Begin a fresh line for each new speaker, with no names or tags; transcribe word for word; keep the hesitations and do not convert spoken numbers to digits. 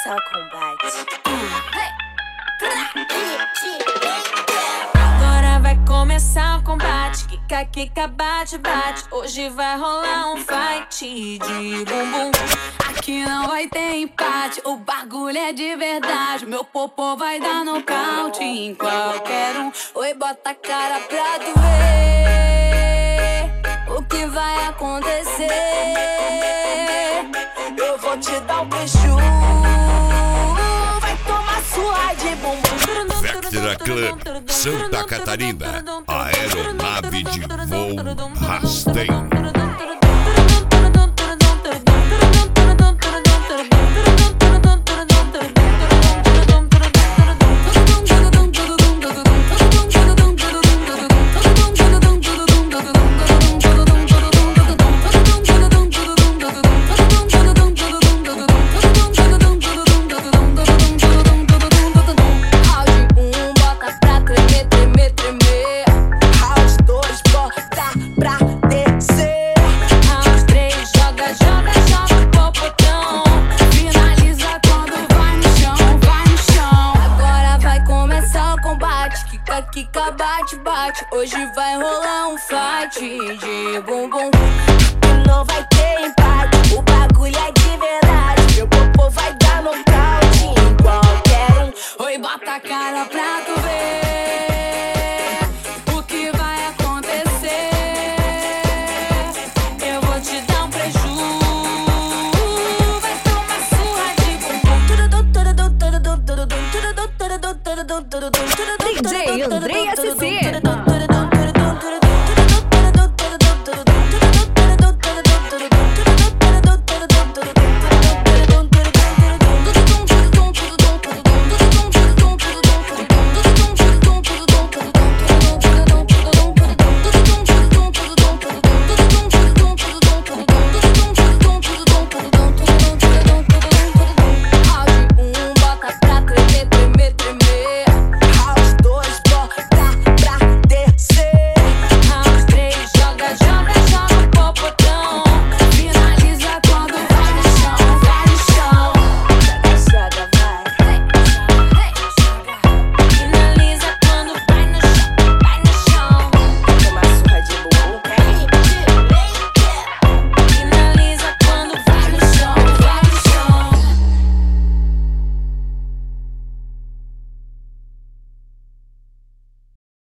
começar o combate.
Agora vai começar o combate. Kika, kika, bate, bate. Hoje vai rolar um fight de bumbum. Aqui não vai ter empate, o bagulho é de verdade. Meu popô vai dar nocaute em qualquer um. Oi, bota a cara pra tu ver o que vai acontecer. Eu vou te dar um beijo, vai tomar sua de bumbum.
Vectra Club, Santa Catarina, a aeronave de voo Rastein. Kika, bate, bate. Hoje vai rolar um fight de bumbum.
E não vai ter empate, o bagulho é de verdade. Meu popô vai dar nocaute em qualquer um.
Oi, bota a cara pra tu ver o que vai acontecer. Eu vou te dar um preju, vai tomar surra de bumbum.
D J Andrei S C.